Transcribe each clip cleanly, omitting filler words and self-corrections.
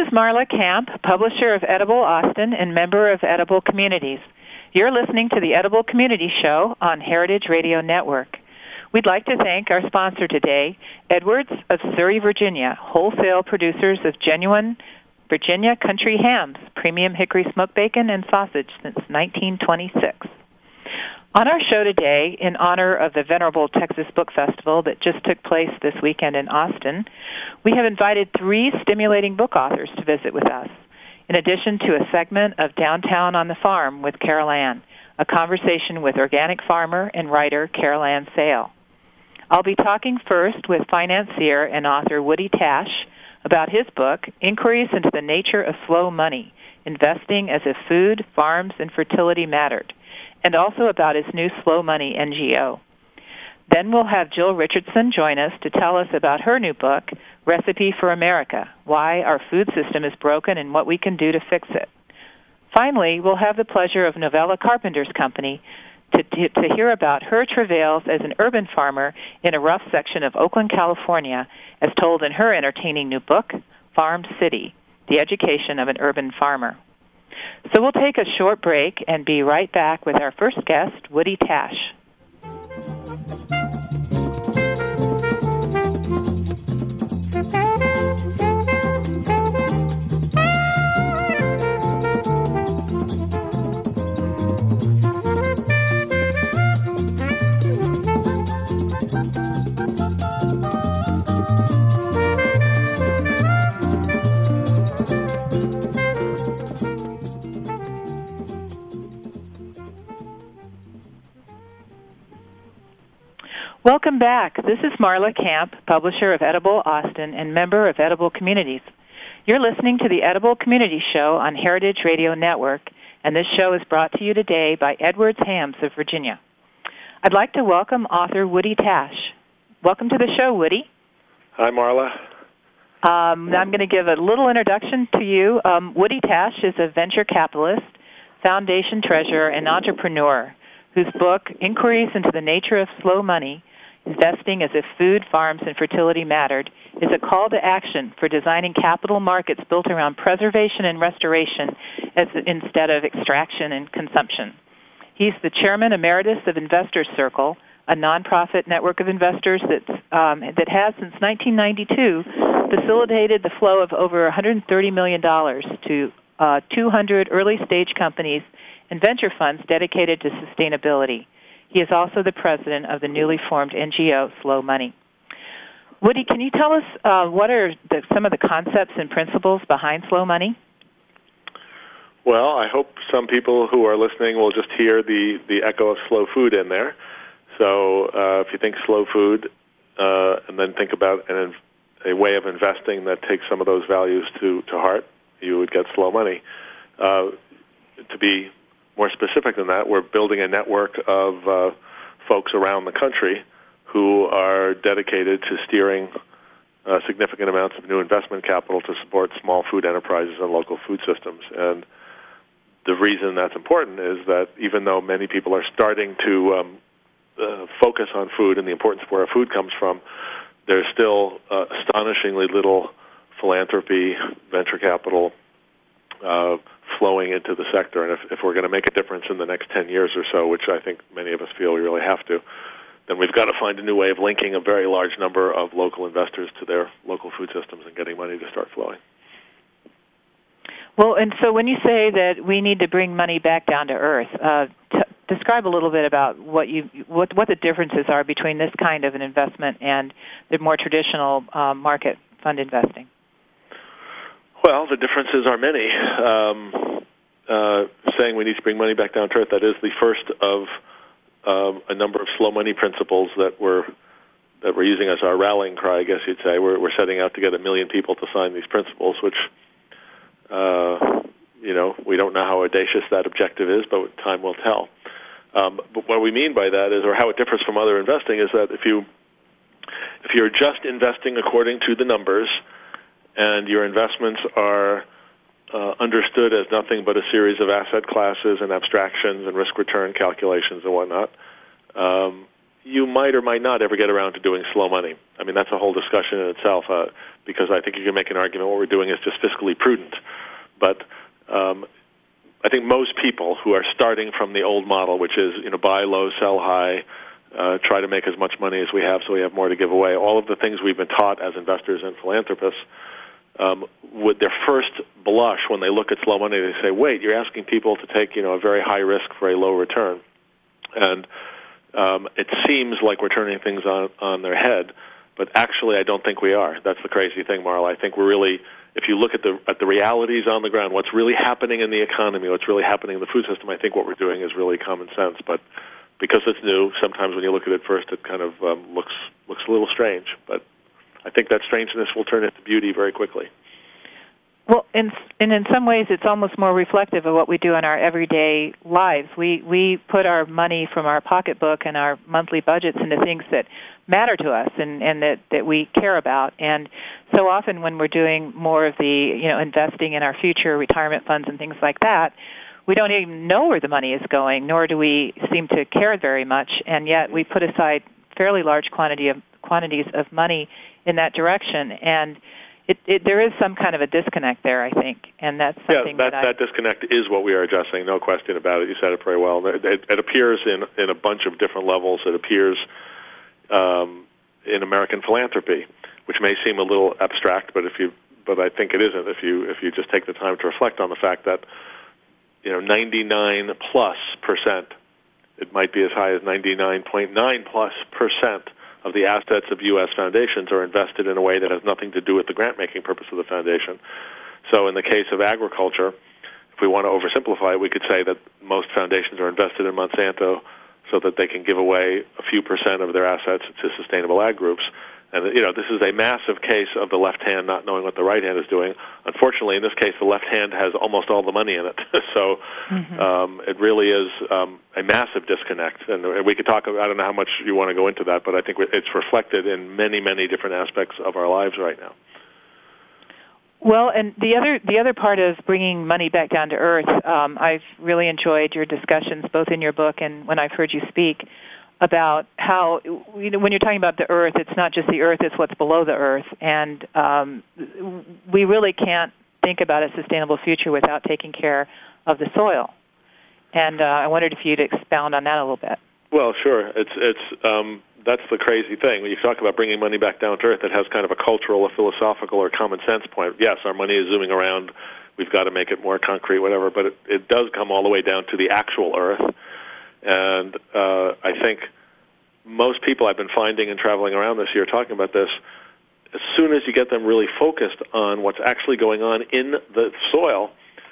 is Marla Camp, publisher of Edible Austin and member of Edible Communities. You're listening to the Edible Community Show on Heritage Radio Network. We'd like to thank our sponsor today, Edwards of Surrey, Virginia, wholesale producers of genuine Virginia country hams, premium hickory smoked bacon, and sausage since 1926. On our show today, in honor of the Venerable Texas Book Festival that just took place this weekend in Austin, we have invited 3 stimulating book authors to visit with us, in addition to a segment of Downtown on the Farm with Carol Ann, a conversation with organic farmer and writer Carol Ann Sale. I'll be talking first with financier and author Woody Tasch about his book, Inquiries into the Nature of Slow Money, Investing as if Food, Farms, and Fertility Mattered, and also about his new Slow Money NGO. Then we'll have Jill Richardson join us to tell us about her new book, Recipe for America, Why Our Food System is Broken and What We Can Do to Fix It. Finally, we'll have the pleasure of Novella Carpenter's Company to hear about her travails as an urban farmer in a rough section of Oakland, California, as told in her entertaining new book, Farm City, The Education of an Urban Farmer. So we'll take a short break and be right back with our first guest, Woody Tasch. Welcome back. This is Marla Camp, publisher of Edible Austin and member of Edible Communities. You're listening to the Edible Community Show on Heritage Radio Network, and this show is brought to you today by Edwards Hams of Virginia. I'd like to welcome author Woody Tasch. Welcome to the show, Woody. Hi, Marla. I'm going to give a little introduction to you. Woody Tasch is a venture capitalist, foundation treasurer, and entrepreneur whose book, Inquiries into the Nature of Slow Money, Investing as if Food, Farms, and Fertility Mattered, is a call to action for designing capital markets built around preservation and restoration instead of extraction and consumption. He's the chairman emeritus of Investors Circle, a nonprofit network of investors that has, since 1992, facilitated the flow of over $130 million to 200 early-stage companies and venture funds dedicated to sustainability. He is also the president of the newly formed NGO Slow Money. Woody, can you tell us what are some of the concepts and principles behind Slow Money? Well, I hope some people who are listening will just hear the echo of slow food in there. So if you think slow food and then think about a way of investing that takes some of those values to heart, you would get slow money. To be more specific than that, we're building a network of folks around the country who are dedicated to steering significant amounts of new investment capital to support small food enterprises and local food systems. And the reason that's important is that even though many people are starting to focus on food and the importance of where our food comes from, there's still astonishingly little philanthropy, venture capital, flowing into the sector. And if we're going to make a difference in the next 10 years or so, which I think many of us feel we really have to, then we've got to find a new way of linking a very large number of local investors to their local food systems and getting money to start flowing. Well, and so when you say that we need to bring money back down to earth, describe a little bit about what the differences are between this kind of an investment and the more traditional market fund investing. Well, the differences are many. Saying we need to bring money back down to earth, that is the first of a number of slow money principles that we're using as our rallying cry, I guess you'd say. We're setting out to get 1 million people to sign these principles, which, we don't know how audacious that objective is, but time will tell. But what we mean by that is, or how it differs from other investing, is that if you're just investing according to the numbers, and your investments are understood as nothing but a series of asset classes and abstractions and risk-return calculations and whatnot, you might or might not ever get around to doing slow money. I mean, that's a whole discussion in itself, because I think you can make an argument what we're doing is just fiscally prudent. But I think most people who are starting from the old model, which is, buy low, sell high, try to make as much money as we have so we have more to give away, all of the things we've been taught as investors and philanthropists, with their first blush when they look at slow money, they say, wait, you're asking people to take, a very high risk for a low return. And it seems like we're turning things on their head, but actually I don't think we are. That's the crazy thing, Marla. I think we're really, if you look at the realities on the ground, what's really happening in the economy, what's really happening in the food system, I think what we're doing is really common sense. But because it's new, sometimes when you look at it first, it kind of looks a little strange. But I think that strangeness will turn into beauty very quickly. Well, and in some ways, it's almost more reflective of what we do in our everyday lives. We put our money from our pocketbook and our monthly budgets into things that matter to us and that we care about. And so often when we're doing more of the, investing in our future, retirement funds and things like that, we don't even know where the money is going, nor do we seem to care very much. And yet we put aside fairly large quantities of money in that direction. And there is some kind of a disconnect there, I think, and that's something that disconnect is what we are addressing, no question about it. You said it very well. It appears in a bunch of different levels. It appears in American philanthropy, which may seem a little abstract, but I think it isn't. If you just take the time to reflect on the fact that 99+%, it might be as high as 99.9+% of the assets of U.S. foundations are invested in a way that has nothing to do with the grant-making purpose of the foundation. So in the case of agriculture, if we want to oversimplify it, we could say that most foundations are invested in Monsanto so that they can give away a few percent of their assets to sustainable ag groups. And, this is a massive case of the left hand not knowing what the right hand is doing. Unfortunately, in this case, the left hand has almost all the money in it. So it really is a massive disconnect. And we could talk about, I don't know how much you want to go into that, but I think it's reflected in many, many different aspects of our lives right now. Well, and the other part of bringing money back down to earth, I've really enjoyed your discussions, both in your book and when I've heard you speak, about how, when you're talking about the earth, it's not just the earth, it's what's below the earth. And we really can't think about a sustainable future without taking care of the soil. And I wondered if you'd expound on that a little bit. Well, sure. That's the crazy thing. When you talk about bringing money back down to earth, it has kind of a cultural, a philosophical, or common sense point. Yes, our money is zooming around. We've got to make it more concrete, whatever. But it does come all the way down to the actual earth. And I think most people I've been finding and traveling around this year talking about this, as soon as you get them really focused on what's actually going on in the soil,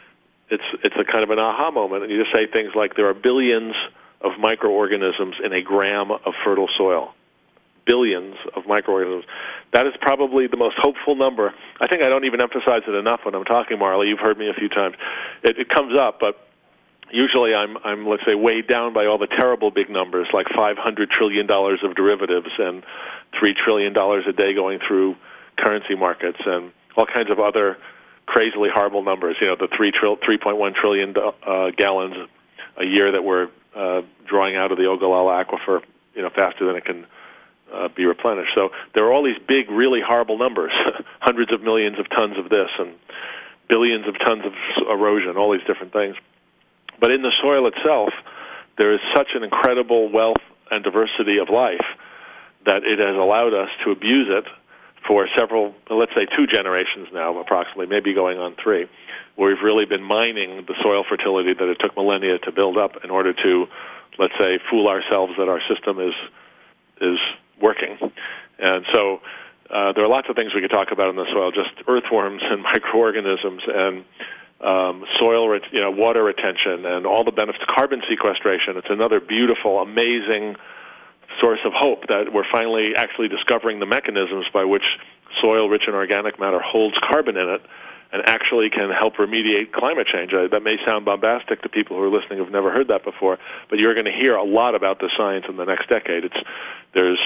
it's a kind of an aha moment. And you just say things like there are billions of microorganisms in a gram of fertile soil. Billions of microorganisms. That is probably the most hopeful number. I think I don't even emphasize it enough when I'm talking, Marla. You've heard me a few times. It comes up, but usually I'm let's say weighed down by all the terrible big numbers like $500 trillion of derivatives and $3 trillion a day going through currency markets and all kinds of other crazily horrible numbers. The 3.1 trillion gallons a year that we're drawing out of the Ogallala aquifer, faster than it can be replenished. So there are all these big, really horrible numbers, hundreds of millions of tons of this and billions of tons of erosion, all these different things. But in the soil itself, there is such an incredible wealth and diversity of life that it has allowed us to abuse it for several, let's say 2 generations now, approximately, maybe going on 3, where we've really been mining the soil fertility that it took millennia to build up in order to, let's say, fool ourselves that our system is working. And so there are lots of things we could talk about in the soil, just earthworms and microorganisms and soil, water retention, and all the benefits. Carbon sequestration. It's another beautiful, amazing source of hope that we're finally actually discovering the mechanisms by which soil rich in organic matter holds carbon in it and actually can help remediate climate change. That may sound bombastic to people who are listening who've never heard that before, but you're going to hear a lot about the science in the next decade. There's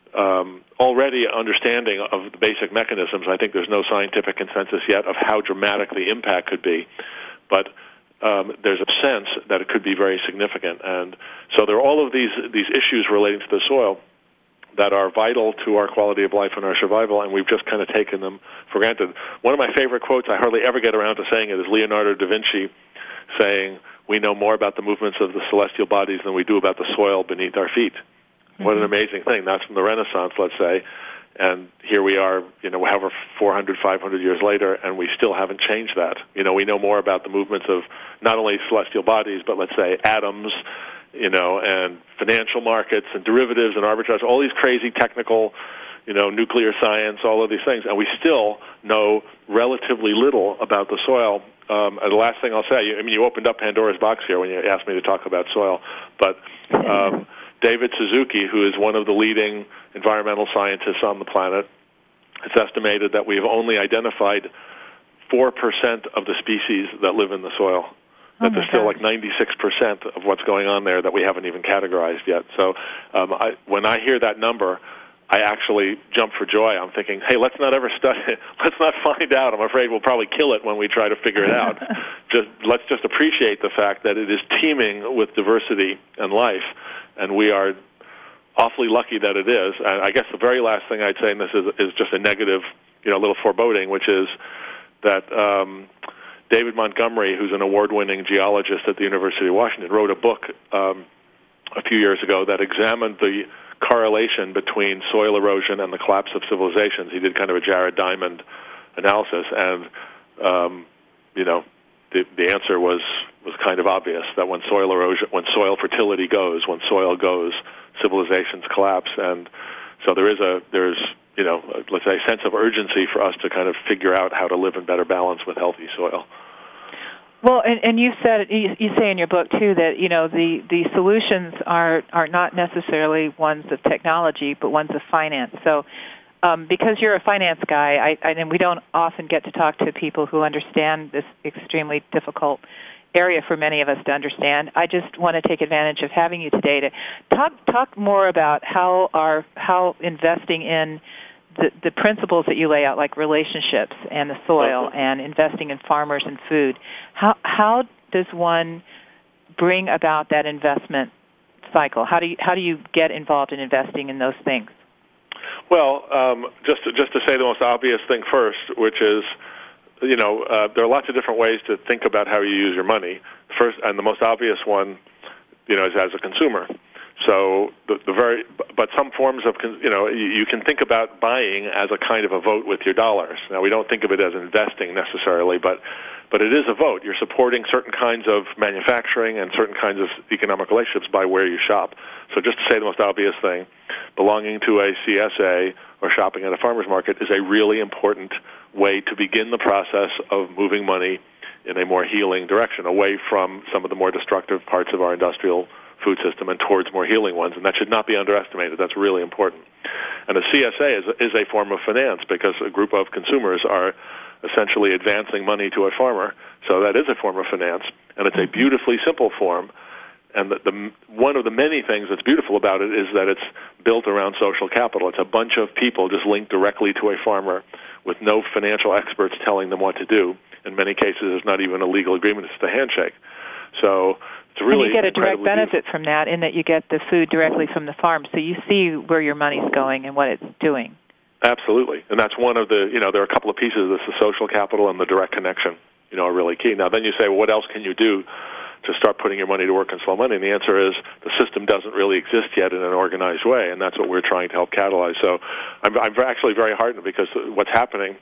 already understanding of the basic mechanisms. I think there's no scientific consensus yet of how dramatic the impact could be. But there's a sense that it could be very significant. And so there are all of these issues relating to the soil that are vital to our quality of life and our survival, and we've just kind of taken them for granted. One of my favorite quotes, I hardly ever get around to saying it, is Leonardo da Vinci saying, "We know more about the movements of the celestial bodies than we do about the soil beneath our feet." Mm-hmm. What an amazing thing. That's from the Renaissance, let's say. And here we are, however, 400, 500 years later, and we still haven't changed that. We know more about the movements of not only celestial bodies, but let's say atoms, and financial markets and derivatives and arbitrage, all these crazy technical, nuclear science, all of these things. And we still know relatively little about the soil. And the last thing I'll say, you opened up Pandora's box here when you asked me to talk about soil, but David Suzuki, who is one of the leading environmental scientists on the planet, it's estimated that we've only identified 4% of the species that live in the soil. That there's still like 96% of what's going on there that we haven't even categorized yet. So when I hear that number, I actually jump for joy. I'm thinking, hey, let's not ever study it. Let's not find out. I'm afraid we'll probably kill it when we try to figure it out. Let's just appreciate the fact that it is teeming with diversity and life, and we are awfully lucky that it is. And I guess the very last thing I'd say, and this is just a negative, little foreboding, which is that David Montgomery, who's an award-winning geologist at the University of Washington, wrote a book a few years ago that examined the correlation between soil erosion and the collapse of civilizations. He did kind of a Jared Diamond analysis, and the answer was kind of obvious, that when soil erosion, when soil fertility goes, when soil goes, civilizations collapse. And so there's let's say, a sense of urgency for us to kind of figure out how to live in better balance with healthy soil. Well, and you say in your book too that the solutions are not necessarily ones of technology, but ones of finance. So because you're a finance guy, and we don't often get to talk to people who understand this extremely difficult area for many of us to understand. I just want to take advantage of having you today to talk more about how investing in the principles that you lay out, like relationships and the soil and investing in farmers and food, how does one bring about that investment cycle? How do you get involved in investing in those things? Well, just to say the most obvious thing first, which is, there are lots of different ways to think about how you use your money. First, and the most obvious one, is as a consumer. So but some forms of, you can think about buying as a kind of a vote with your dollars. Now, we don't think of it as investing necessarily, but it is a vote. You're supporting certain kinds of manufacturing and certain kinds of economic relationships by where you shop. So just to say the most obvious thing, belonging to a CSA or shopping at a farmer's market is a really important way to begin the process of moving money in a more healing direction, away from some of the more destructive parts of our industrial food system and towards more healing ones, and that should not be underestimated. That's really important. And a CSA is a form of finance because a group of consumers are essentially advancing money to a farmer, so that is a form of finance, and it's a beautifully simple form. And one of the many things that's beautiful about it is that it's built around social capital. It's a bunch of people just linked directly to a farmer with no financial experts telling them what to do. In many cases, there's not even a legal agreement. It's just a handshake. So it's really, and you get a direct benefit from that in that you get the food directly from the farm. So you see where your money's going and what it's doing. Absolutely. And that's one of the, there are a couple of pieces of this, the social capital and the direct connection, are really key. Now, then you say, well, what else can you do to start putting your money to work in slow money? And the answer is the system doesn't really exist yet in an organized way, and that's what we're trying to help catalyze. So I'm actually very heartened because what's happening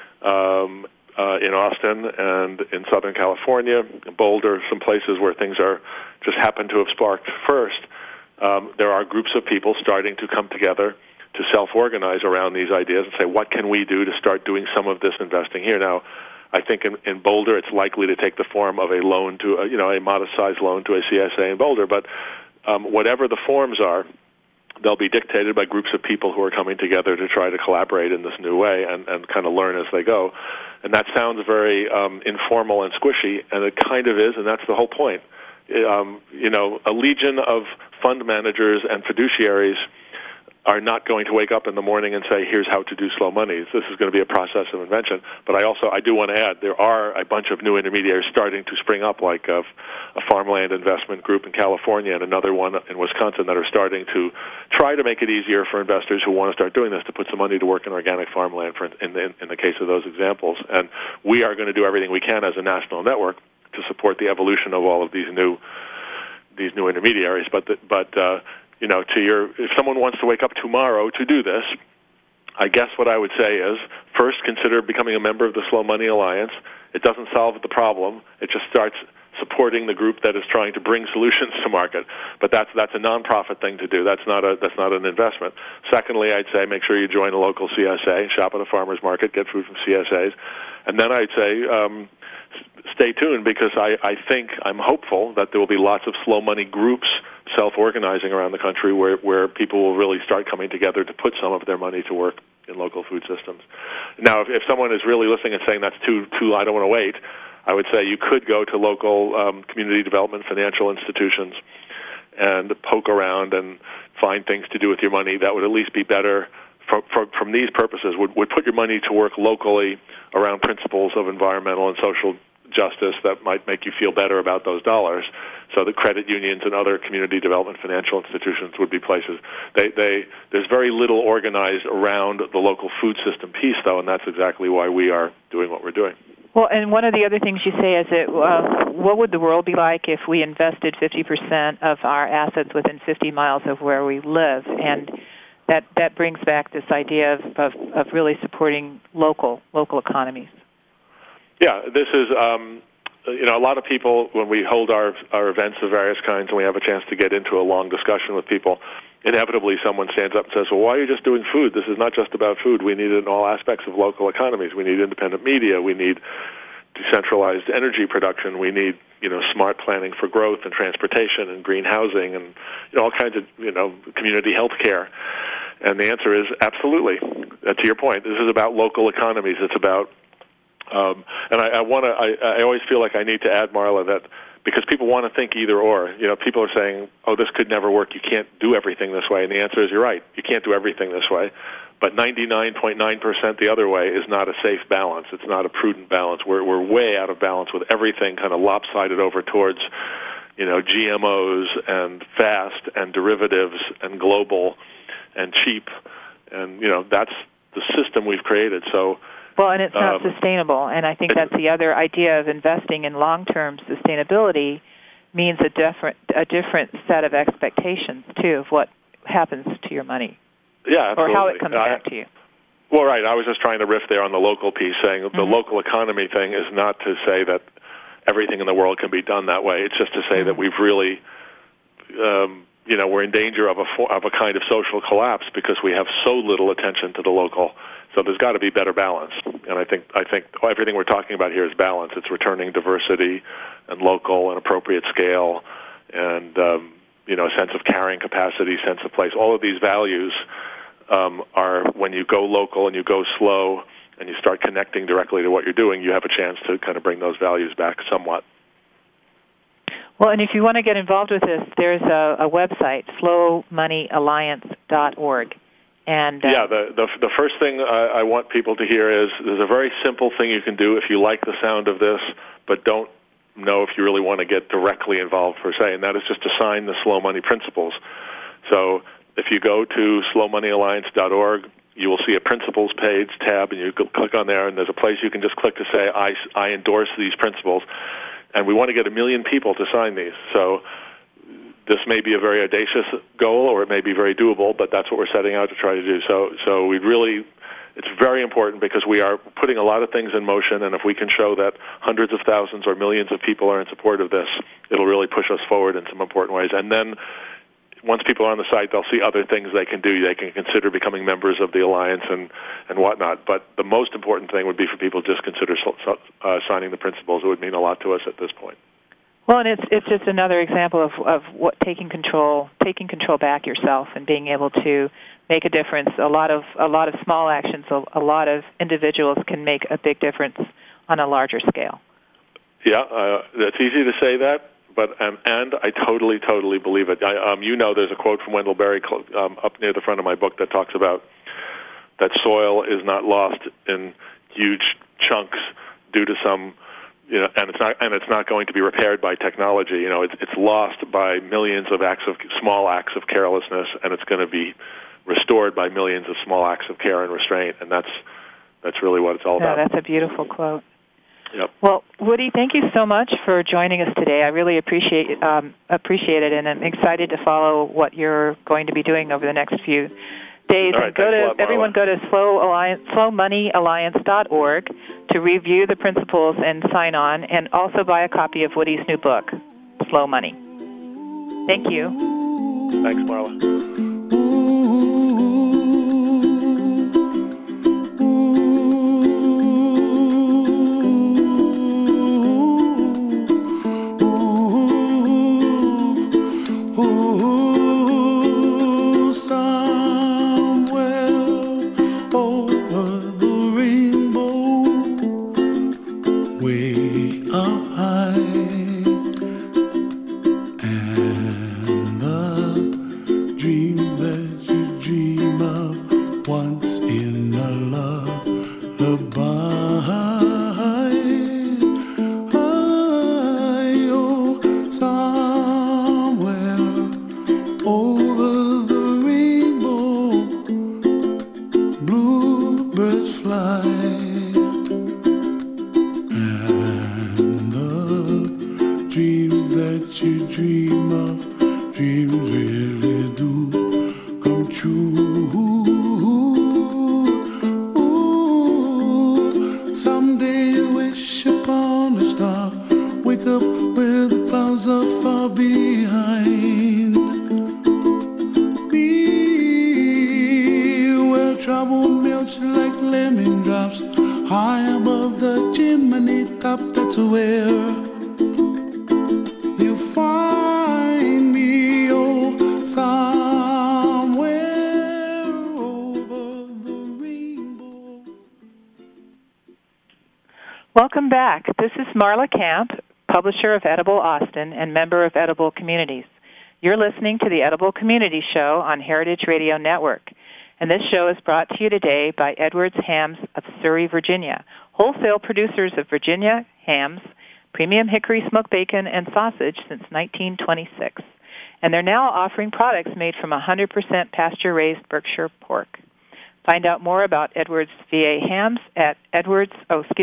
in Austin and in Southern California, Boulder, some places where things are just happen to have sparked first, there are groups of people starting to come together to self-organize around these ideas and say, what can we do to start doing some of this investing here? Now, I think in Boulder, it's likely to take the form of a loan to, a modest-sized loan to a CSA in Boulder. But whatever the forms are, they'll be dictated by groups of people who are coming together to try to collaborate in this new way and kind of learn as they go. And that sounds very informal and squishy, and it kind of is, and that's the whole point. A legion of fund managers and fiduciaries are not going to wake up in the morning and say, here's how to do slow money. This is going to be a process of invention. But I do want to add, there are a bunch of new intermediaries starting to spring up, like a farmland investment group in California and another one in Wisconsin that are starting to try to make it easier for investors who want to start doing this to put some money to work in organic farmland in the case of those examples. And we are going to do everything we can as a national network to support the evolution of all of these new intermediaries. If someone wants to wake up tomorrow to do this, I guess what I would say is, first consider becoming a member of the Slow Money Alliance. It doesn't solve the problem. It just starts supporting the group that is trying to bring solutions to market. But that's a nonprofit thing to do. That's not an investment. Secondly, I'd say make sure you join a local CSA, shop at a farmer's market, get food from CSAs. And then I'd say stay tuned, because I'm hopeful that there will be lots of slow money groups self-organizing around the country where people will really start coming together to put some of their money to work in local food systems. Now, if someone is really listening and saying that's too I don't want to wait, I would say you could go to local community development financial institutions and poke around and find things to do with your money that would at least be better from these purposes, would put your money to work locally around principles of environmental and social justice that might make you feel better about those dollars. So the credit unions and other community development financial institutions would be places. There's very little organized around the local food system piece, though, and that's exactly why we are doing what we're doing. Well, and one of the other things you say is that what would the world be like if we invested 50% of our assets within 50 miles of where we live? And that brings back this idea of really supporting local economies. Yeah, this is, a lot of people, when we hold our events of various kinds and we have a chance to get into a long discussion with people, inevitably someone stands up and says, well, why are you just doing food? This is not just about food. We need it in all aspects of local economies. We need independent media. We need decentralized energy production. We need, smart planning for growth and transportation and green housing and all kinds of, community health care. And the answer is absolutely. To your point, this is about local economies. It's about and I always feel like I need to add, Marla, that because people want to think either or. People are saying, oh, this could never work. You can't do everything this way. And the answer is, you're right. You can't do everything this way. But 99.9% the other way is not a safe balance. It's not a prudent balance. We're way out of balance with everything kind of lopsided over towards, GMOs and fast and derivatives and global and cheap. And, that's the system we've created. So. Well, and it's not sustainable, and I think that's the other idea of investing in long-term sustainability means a different set of expectations, too, of what happens to your money. Yeah, absolutely. Or how it comes back to you. Well, right. I was just trying to riff there on the local piece, saying the local economy thing is not to say that everything in the world can be done that way. It's just to say that we've really, we're in danger of a kind of social collapse because we have so little attention to the local. So there's got to be better balance, and I think everything we're talking about here is balance. It's returning diversity and local and appropriate scale, and a sense of carrying capacity, sense of place. All of these values are when you go local and you go slow and you start connecting directly to what you're doing, you have a chance to kind of bring those values back somewhat. Well, and if you want to get involved with this, there's a website, slowmoneyalliance.org. And the first thing I want people to hear is there's a very simple thing you can do if you like the sound of this, but don't know if you really want to get directly involved per se, and that is just to sign the Slow Money Principles. So if you go to slowmoneyalliance.org, you will see a Principles page tab, and you click on there, and there's a place you can just click to say, I endorse these principles, and we want to get 1 million people to sign these. So this may be a very audacious goal, or it may be very doable, but that's what we're setting out to try to do. So it's very important because we are putting a lot of things in motion, and if we can show that hundreds of thousands or millions of people are in support of this, it'll really push us forward in some important ways. And then once people are on the site, they'll see other things they can do. They can consider becoming members of the Alliance and whatnot. But the most important thing would be for people to just consider signing the principles. It would mean a lot to us at this point. Well, and it's just another example of what taking control back yourself and being able to make a difference. A lot of small actions, a lot of individuals can make a big difference on a larger scale. Yeah, that's easy to say that, But and I totally believe it. There's a quote from Wendell Berry up near the front of my book that talks about that soil is not lost in huge chunks due to some, and it's not going to be repaired by technology. It's lost by millions of small acts of carelessness, and it's going to be restored by millions of small acts of care and restraint. And that's really what it's all about. That's a beautiful quote. Yep. Well, Woody, thank you so much for joining us today. I really appreciate it, and I'm excited to follow what you're going to be doing over the next few days. All right, and everyone go to slowmoneyalliance.org to review the principles and sign on, and also buy a copy of Woody's new book, Slow Money. Thank you. Thanks, Marla. Welcome back. This is Marla Camp, publisher of Edible Austin and member of Edible Communities. You're listening to the Edible Community Show on Heritage Radio Network. And this show is brought to you today by Edwards Hams of Surrey, Virginia, wholesale producers of Virginia hams, premium hickory smoked bacon, and sausage since 1926. And they're now offering products made from 100% pasture-raised Berkshire pork. Find out more about Edwards VA Hams at Edwards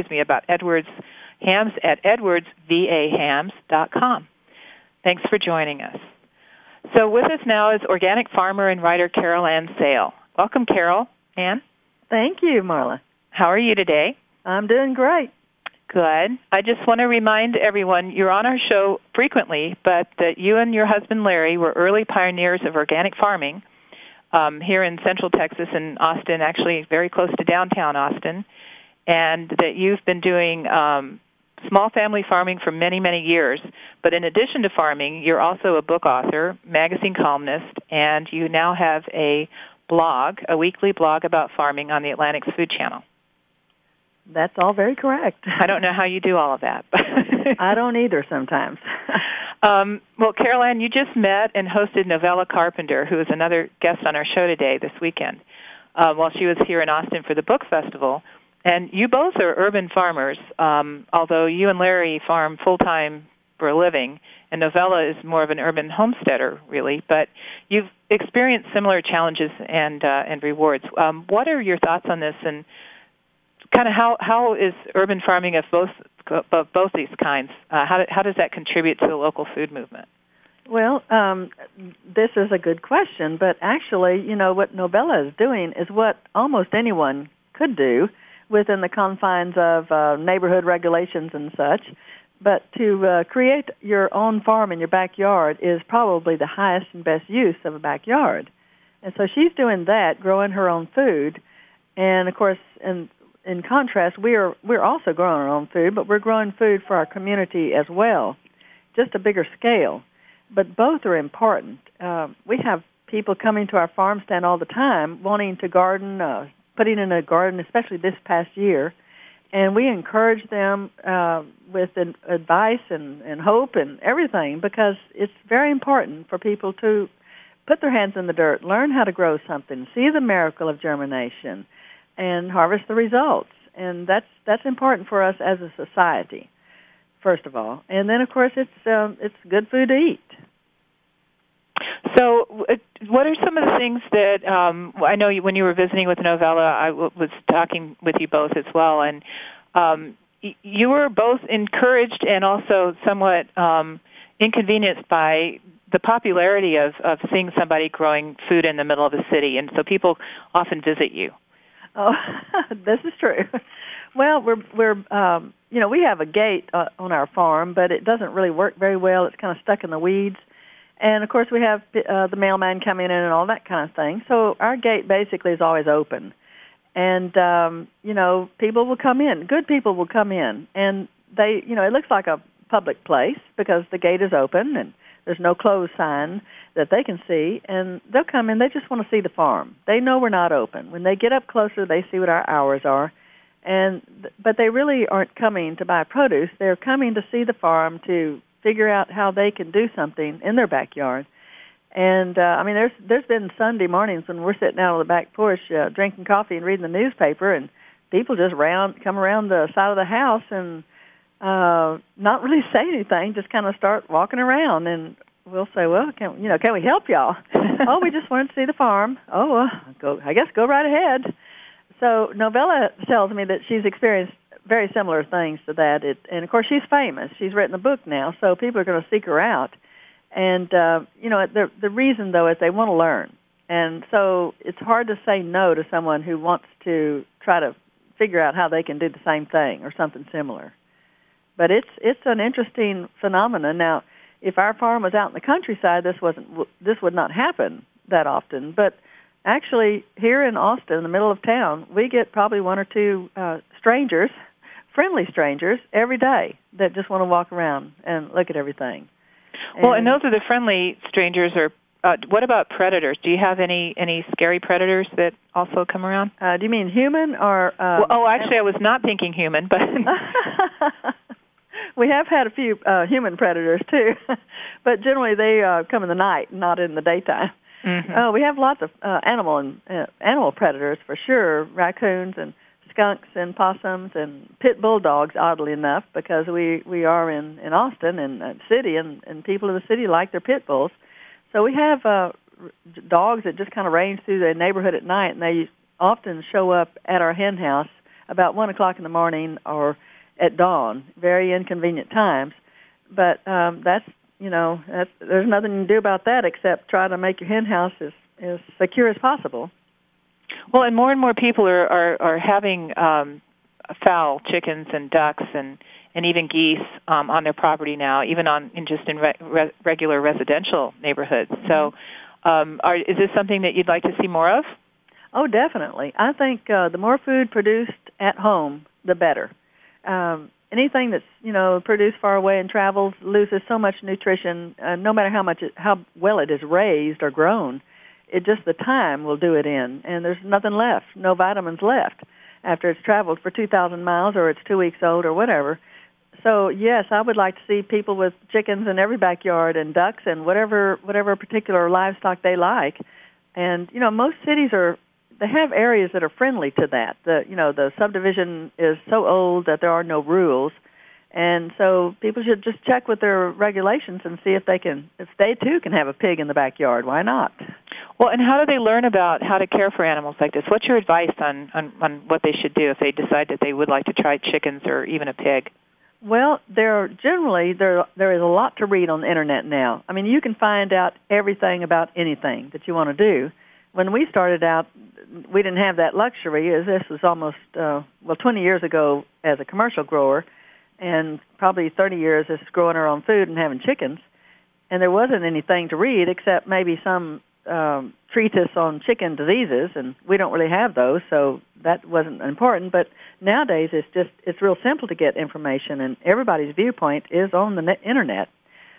Hams at edwardsvahams.com. Thanks for joining us. So with us now is organic farmer and writer Carol Ann Sale. Welcome, Carol Ann. Thank you, Marla. How are you today? I'm doing great. Good. I just want to remind everyone, you're on our show frequently, but that you and your husband Larry were early pioneers of organic farming here in Central Texas and Austin, actually very close to downtown Austin, and that you've been doing small family farming for many, many years. But in addition to farming, you're also a book author, magazine columnist, and you now have a weekly blog about farming on the Atlantic's Food Channel. That's all very correct. I don't know how you do all of that. I don't either sometimes. Well, Carol Ann, you just met and hosted Novella Carpenter, who is another guest on our show today this weekend, while she was here in Austin for the book festival. And you both are urban farmers, although you and Larry farm full-time for a living, and Novella is more of an urban homesteader, really. But you've experienced similar challenges and rewards. What are your thoughts on this, and kind of how is urban farming of both these kinds, how does that contribute to the local food movement? Well, this is a good question, but actually, what Novella is doing is what almost anyone could do within the confines of neighborhood regulations and such. But to create your own farm in your backyard is probably the highest and best use of a backyard. And so she's doing that, growing her own food. And, of course, in contrast, we're also growing our own food, but we're growing food for our community as well, just a bigger scale. But both are important. We have people coming to our farm stand all the time wanting to garden, putting in a garden, especially this past year. And we encourage them with advice and hope and everything, because it's very important for people to put their hands in the dirt, learn how to grow something, see the miracle of germination, and harvest the results. And that's important for us as a society, first of all. And then, of course, it's good food to eat. So what are some of the things that I know when you were visiting with Novella, I was talking with you both as well, and you were both encouraged and also somewhat inconvenienced by the popularity of seeing somebody growing food in the middle of a city, and so people often visit you. Oh, this is true. Well, we're we have a gate on our farm, but it doesn't really work very well. It's kind of stuck in the weeds. And, of course, we have the mailman coming in and all that kind of thing. So our gate basically is always open. And, people will come in. Good people will come in. And they, it looks like a public place because the gate is open and there's no closed sign that they can see. And they'll come in. They just want to see the farm. They know we're not open. When they get up closer, they see what our hours are. But they really aren't coming to buy produce. They're coming to see the farm, to figure out how they can do something in their backyard. And, there's been Sunday mornings when we're sitting out on the back porch drinking coffee and reading the newspaper, and people just come around the side of the house and not really say anything, just kind of start walking around. And we'll say, well, can we help y'all? Oh, we just wanted to see the farm. Oh, well, go right ahead. So Novella tells me that she's experienced very similar things to that. And, of course, she's famous. She's written a book now, so people are going to seek her out. And, the reason, though, is they want to learn. And so it's hard to say no to someone who wants to try to figure out how they can do the same thing or something similar. But it's an interesting phenomenon. Now, if our farm was out in the countryside, this would not happen that often. But actually, here in Austin, in the middle of town, we get probably one or two strangers, friendly strangers, every day that just want to walk around and look at everything. Well, and those are the friendly strangers. Or what about predators? Do you have any scary predators that also come around? Do you mean human or? Actually, I was not thinking human, but we have had a few human predators too, but generally they come in the night, not in the daytime. Mm-hmm. We have lots of animal predators for sure, raccoons and skunks and possums and pit bulldogs, oddly enough, because we are in Austin and a city, and people in the city like their pit bulls. So we have dogs that just kind of range through the neighborhood at night, and they often show up at our hen house about 1 o'clock in the morning or at dawn, very inconvenient times. But there's nothing you can do about that except try to make your hen house as secure as possible. Well, and more people are having fowl, chickens, and ducks, and even geese on their property now, even in regular residential neighborhoods. So, is this something that you'd like to see more of? Oh, definitely. I think the more food produced at home, the better. Anything that's produced far away and travels loses so much nutrition, no matter how well it is raised or grown. It just the time will do it in, and there's nothing left, no vitamins left after it's traveled for 2,000 miles or it's 2 weeks old or whatever. So, yes, I would like to see people with chickens in every backyard and ducks and whatever particular livestock they like. And, most cities they have areas that are friendly to that. The subdivision is so old that there are no rules. And so people should just check with their regulations and see if they too can have a pig in the backyard. Why not? Well, and how do they learn about how to care for animals like this? What's your advice on what they should do if they decide that they would like to try chickens or even a pig? Well, there is a lot to read on the Internet now. I mean, you can find out everything about anything that you want to do. When we started out, we didn't have that luxury, as this was almost, 20 years ago as a commercial grower, and probably 30 years as growing our own food and having chickens. And there wasn't anything to read except maybe some treatise on chicken diseases, and we don't really have those, so that wasn't important. But nowadays, it's real simple to get information, and everybody's viewpoint is on the Internet.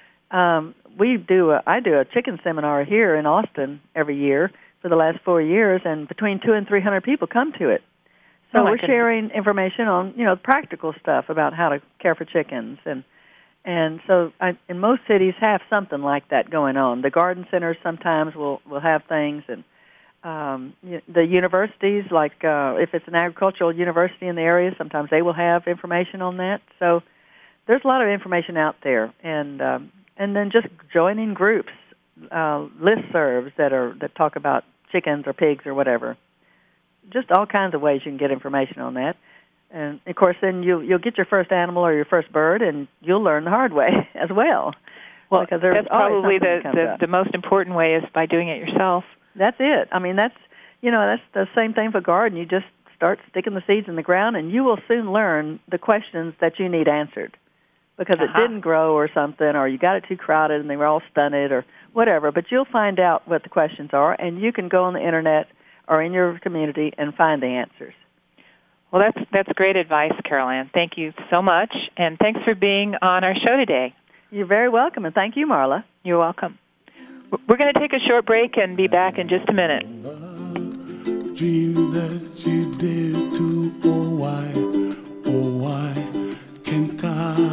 I do a chicken seminar here in Austin every year for the last 4 years, and between 200 and 300 people come to it. So we're sharing information on, practical stuff about how to care for chickens. And so in most cities have something like that going on. The garden centers sometimes will have things, and the universities, like if it's an agricultural university in the area, sometimes they will have information on that. So there's a lot of information out there, and then just joining groups, listservs that talk about chickens or pigs or whatever. Just all kinds of ways you can get information on that. And, of course, then you'll get your first animal or your first bird, and you'll learn the hard way as well. Well, because that's probably the most important way is by doing it yourself. That's it. I mean, that's the same thing for garden. You just start sticking the seeds in the ground, and you will soon learn the questions that you need answered because it didn't grow or something, or you got it too crowded and they were all stunted or whatever. But you'll find out what the questions are, and you can go on the Internet or in your community and find the answers. Well, that's great advice, Carol Ann. Thank you so much, and thanks for being on our show today. You're very welcome, and thank you, Marla. You're welcome. We're going to take a short break and be back in just a minute. Dream that you dare to, oh why can't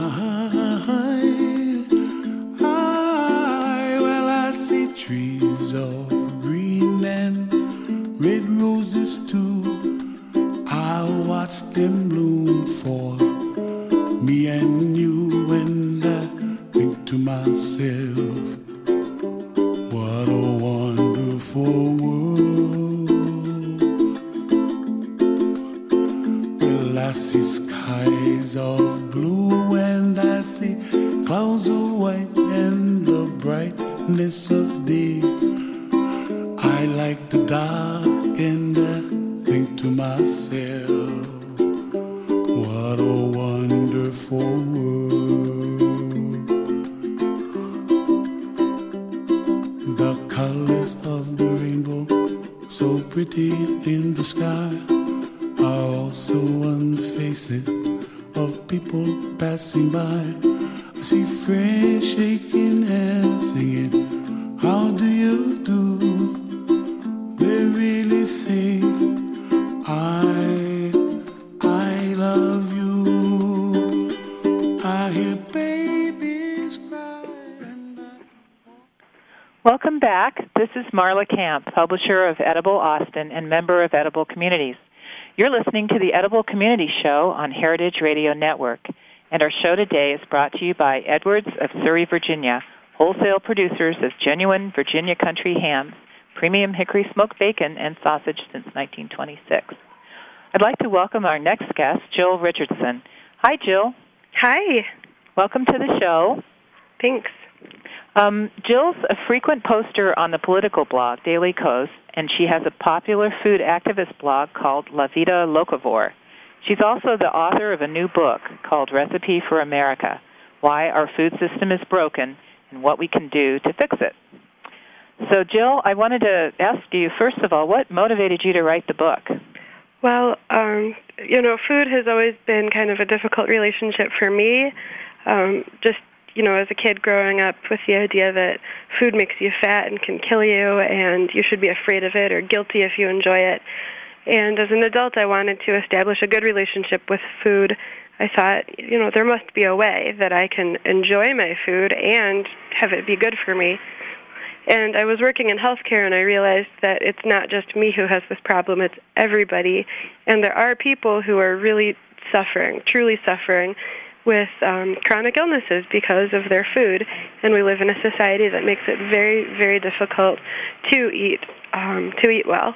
I see trees of green and red roses too. I watch them bloom for me and you, and I think to myself, what a wonderful world. Well, I see skies of blue and I see clouds of white and the brightness of day. I like the dark and I think to myself, what a wonderful world. The colors of the rainbow, so pretty in the sky, are also on the faces of people passing by. I see friends shaking hands, singing, how do you do? They really say, I love you. I hear babies cry. Welcome back. This is Marla Camp, publisher of Edible Austin and member of Edible Communities. You're listening to the Edible Community Show on Heritage Radio Network, and our show today is brought to you by Edwards of Surrey, Virginia, wholesale producers of genuine Virginia country hams, premium hickory smoked bacon, and sausage since 1926. I'd like to welcome our next guest, Jill Richardson. Hi, Jill. Hi. Welcome to the show. Thanks. Jill's a frequent poster on the political blog, Daily Kos, and she has a popular food activist blog called La Vida Locavore. She's also the author of a new book called Recipe for America, Why Our Food System is Broken and What We Can Do to Fix It. So, Jill, I wanted to ask you, first of all, what motivated you to write the book? Well, food has always been kind of a difficult relationship for me. As a kid growing up with the idea that food makes you fat and can kill you, and you should be afraid of it or guilty if you enjoy it. And as an adult, I wanted to establish a good relationship with food. I thought, there must be a way that I can enjoy my food and have it be good for me. And I was working in healthcare, and I realized that it's not just me who has this problem, it's everybody. And there are people who are really suffering, truly suffering, with chronic illnesses because of their food. And we live in a society that makes it very, very difficult to eat well.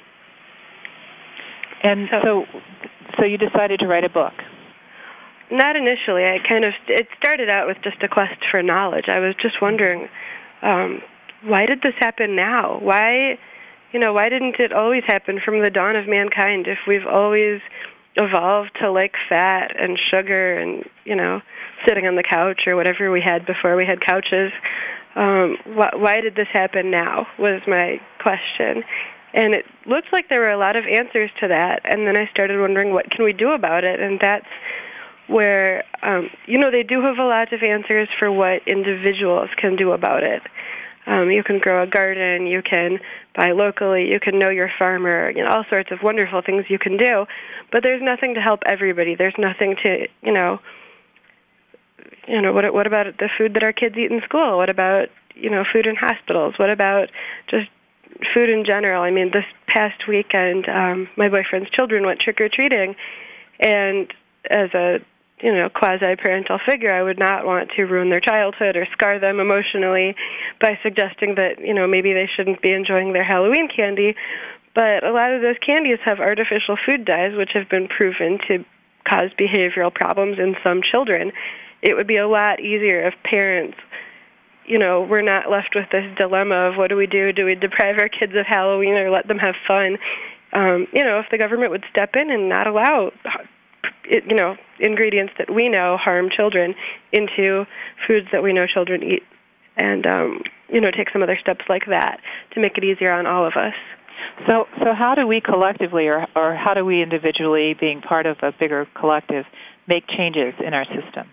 And so you decided to write a book? Not initially. It started out with just a quest for knowledge. I was just wondering, why did this happen now? Why didn't it always happen from the dawn of mankind if we've always evolved to like fat and sugar and, sitting on the couch or whatever we had before we had couches? Why did this happen now was my question. And it looked like there were a lot of answers to that. And then I started wondering, what can we do about it? And that's where, they do have a lot of answers for what individuals can do about it. You can grow a garden. You can buy locally. You can know your farmer. All sorts of wonderful things you can do. But there's nothing to help everybody. There's nothing to, what about the food that our kids eat in school? What about, food in hospitals? What about just food in general? I mean, this past weekend, my boyfriend's children went trick-or-treating, and as a quasi-parental figure, I would not want to ruin their childhood or scar them emotionally by suggesting that, maybe they shouldn't be enjoying their Halloween candy. But a lot of those candies have artificial food dyes, which have been proven to cause behavioral problems in some children. It would be a lot easier if parents, we're not left with this dilemma of what do we do? Do we deprive our kids of Halloween or let them have fun? If the government would step in and not allow ingredients that we know harm children into foods that we know children eat, and take some other steps like that to make it easier on all of us. So how do we collectively, or how do we individually, being part of a bigger collective, make changes in our system?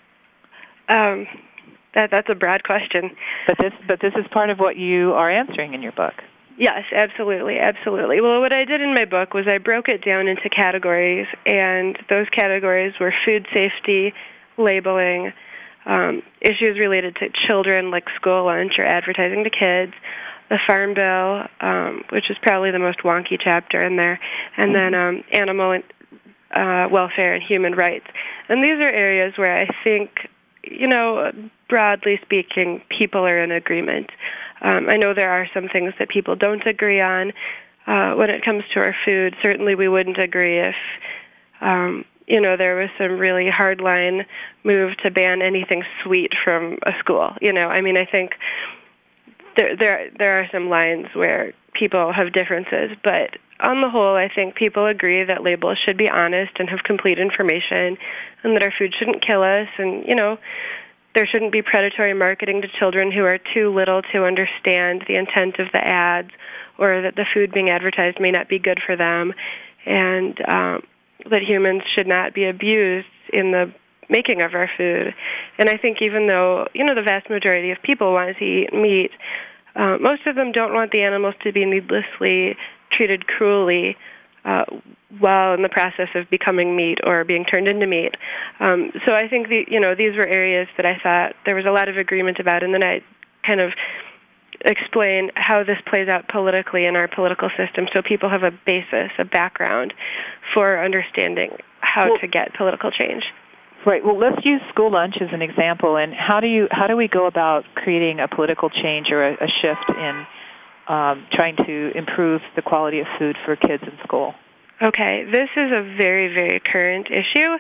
That's a broad question. But this is part of what you are answering in your book. Yes, absolutely, absolutely. Well, what I did in my book was I broke it down into categories, and those categories were food safety, labeling, issues related to children like school lunch or advertising to kids, the Farm Bill, which is probably the most wonky chapter in there, and then animal welfare and human rights. And these are areas where I think, broadly speaking, people are in agreement. I know there are some things that people don't agree on when it comes to our food. Certainly we wouldn't agree if, there was some really hardline move to ban anything sweet from a school. I think there are some lines where people have differences, but on the whole, I think people agree that labels should be honest and have complete information, and that our food shouldn't kill us, and, there shouldn't be predatory marketing to children who are too little to understand the intent of the ads, or that the food being advertised may not be good for them, and that humans should not be abused in the making of our food. And I think even though, the vast majority of people want to eat meat, most of them don't want the animals to be needlessly treated cruelly while in the process of becoming meat or being turned into meat. So I think these were areas that I thought there was a lot of agreement about, and then I kind of explain how this plays out politically in our political system, so people have a basis, a background for understanding how to get political change. Right. Well, let's use school lunch as an example. And how do we go about creating a political change or a shift in trying to improve the quality of food for kids in school? Okay, this is a very, very current issue.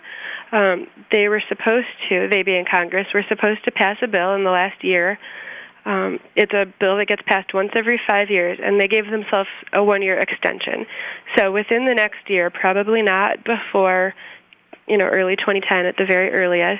They being Congress, were supposed to pass a bill in the last year. It's a bill that gets passed once every 5 years, and they gave themselves a 1-year extension. So within the next year, probably not before, early 2010 at the very earliest,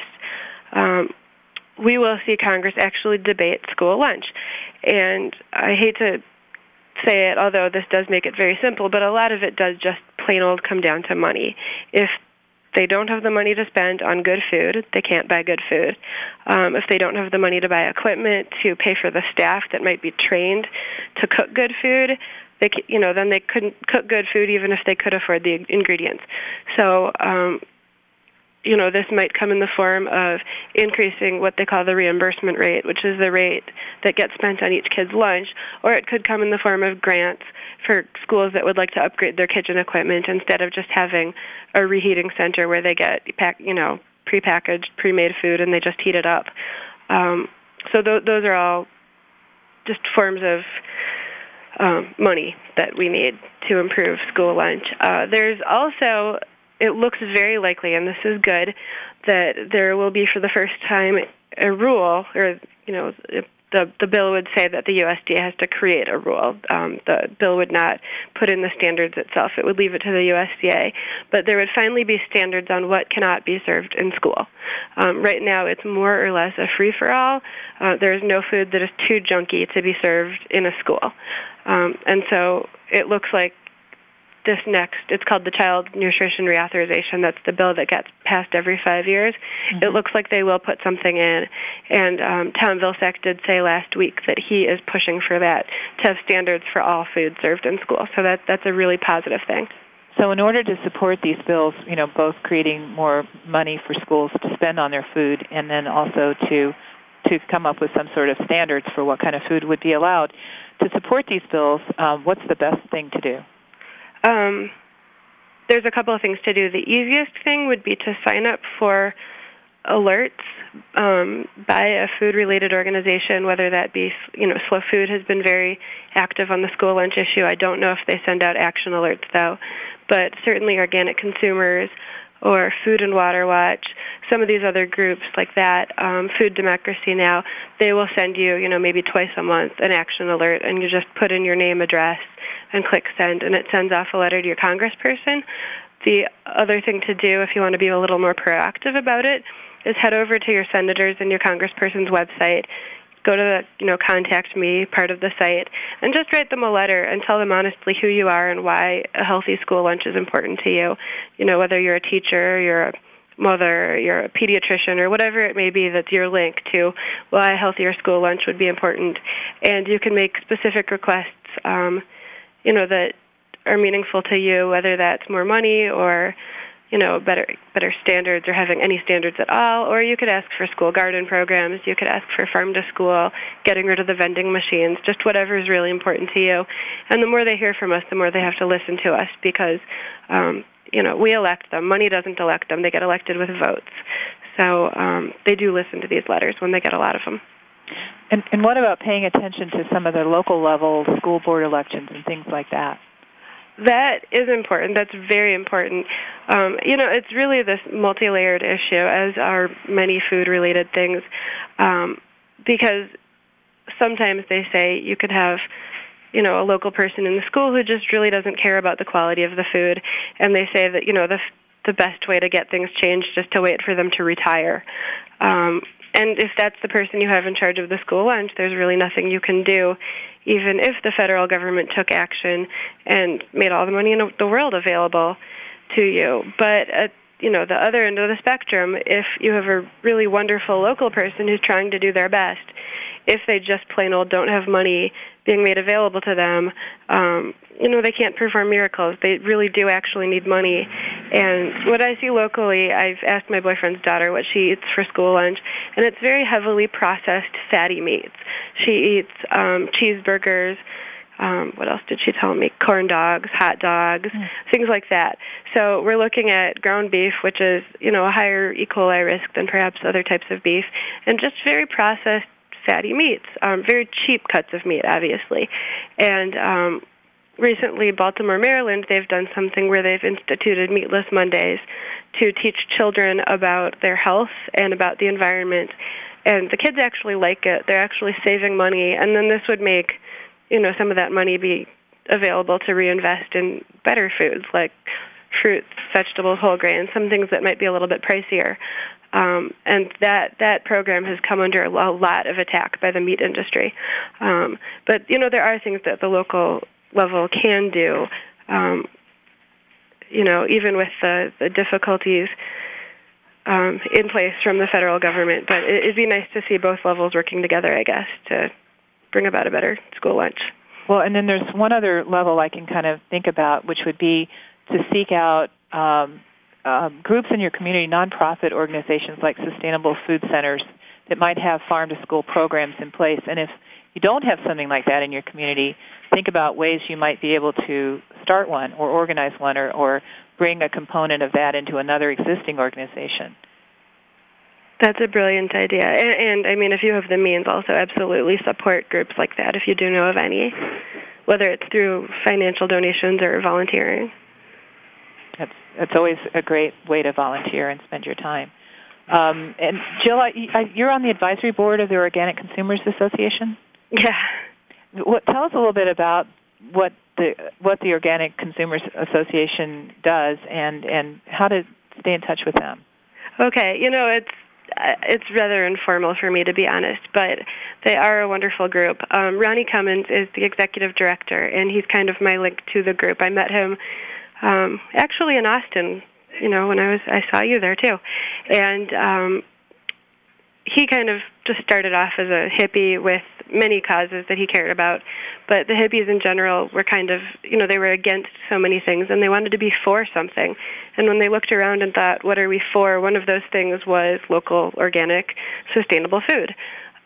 we will see Congress actually debate school lunch. And I hate to say it, although this does make it very simple, but a lot of it does just plain old come down to money. If they don't have the money to spend on good food, they can't buy good food. If they don't have the money to buy equipment, to pay for the staff that might be trained to cook good food, then they couldn't cook good food even if they could afford the ingredients. So, this might come in the form of increasing what they call the reimbursement rate, which is the rate that gets spent on each kid's lunch, or it could come in the form of grants for schools that would like to upgrade their kitchen equipment instead of just having a reheating center where they get prepackaged, pre-made food and they just heat it up. So those are all just forms of money that we need to improve school lunch. There's also, it looks very likely, and this is good, that there will be for the first time a rule, or the bill would say that the USDA has to create a rule. The bill would not put in the standards itself. It would leave it to the USDA. But there would finally be standards on what cannot be served in school. Right now it's more or less a free-for-all. There is no food that is too junky to be served in a school. And so it looks like it's called the Child Nutrition Reauthorization. That's the bill that gets passed every 5 years. Mm-hmm. It looks like they will put something in. And Tom Vilsack did say last week that he is pushing for that, to have standards for all food served in school. So that's a really positive thing. So in order to support these bills, both creating more money for schools to spend on their food and then also to come up with some sort of standards for what kind of food would be allowed, to support these bills, what's the best thing to do? There's a couple of things to do. The easiest thing would be to sign up for alerts by a food-related organization, whether that be, Slow Food has been very active on the school lunch issue. I don't know if they send out action alerts, though, but certainly Organic Consumers or Food and Water Watch, some of these other groups like that, Food Democracy Now, they will send you, maybe twice a month an action alert, and you just put in your name, address, and click send, and it sends off a letter to your congressperson. The other thing to do, if you want to be a little more proactive about it, is head over to your senators and your congressperson's website, go to the, Contact Me part of the site, and just write them a letter and tell them honestly who you are and why a healthy school lunch is important to you. Whether you're a teacher, you're a mother, you're a pediatrician, or whatever it may be that's your link to why a healthier school lunch would be important. And you can make specific requests, that are meaningful to you, whether that's more money or better standards or having any standards at all, or you could ask for school garden programs, you could ask for farm to school, getting rid of the vending machines, just whatever is really important to you. And the more they hear from us, the more they have to listen to us because, we elect them. Money doesn't elect them. They get elected with votes. So they do listen to these letters when they get a lot of them. And what about paying attention to some of the local level school board elections and things like that? That is important. That's very important. It's really this multi-layered issue, as are many food-related things, because sometimes they say you could have, a local person in the school who just really doesn't care about the quality of the food, and they say that, the best way to get things changed is to wait for them to retire. And if that's the person you have in charge of the school lunch, there's really nothing you can do, even if the federal government took action and made all the money in the world available to you. But at the other end of the spectrum, if you have a really wonderful local person who's trying to do their best, if they just plain old don't have money being made available to them, they can't perform miracles. They really do actually need money. And what I see locally, I've asked my boyfriend's daughter what she eats for school lunch, and it's very heavily processed fatty meats. She eats cheeseburgers. What else did she tell me? Corn dogs, hot dogs, things like that. So we're looking at ground beef, which is, a higher E. coli risk than perhaps other types of beef, and just very processed fatty meats, very cheap cuts of meat, obviously. And recently, Baltimore, Maryland, they've done something where they've instituted Meatless Mondays to teach children about their health and about the environment. And the kids actually like it. They're actually saving money. And then this would make, some of that money be available to reinvest in better foods like fruits, vegetables, whole grains, some things that might be a little bit pricier. And that program has come under a lot of attack by the meat industry. But, there are things that the local level can do, even with the difficulties in place from the federal government. But it'd be nice to see both levels working together, I guess, to bring about a better school lunch. Well, and then there's one other level I can kind of think about, which would be to seek out groups in your community, nonprofit organizations like Sustainable Food Centers that might have farm-to-school programs in place. And if you don't have something like that in your community, think about ways you might be able to start one or organize one or bring a component of that into another existing organization. That's a brilliant idea. And I mean, if you have the means, also absolutely support groups like that if you do know of any, whether it's through financial donations or volunteering. That's always a great way to volunteer and spend your time. And Jill, you're on the advisory board of the Organic Consumers Association? Yeah. Tell us a little bit about what the Organic Consumers Association does and how to stay in touch with them. Okay, it's rather informal for me, to be honest, but they are a wonderful group. Ronnie Cummins is the executive director, and he's kind of my link to the group. I met him actually in Austin, when I saw you there too. And he kind of just started off as a hippie with many causes that he cared about, but the hippies in general were kind of, they were against so many things, and they wanted to be for something. And when they looked around and thought, what are we for, one of those things was local, organic, sustainable food.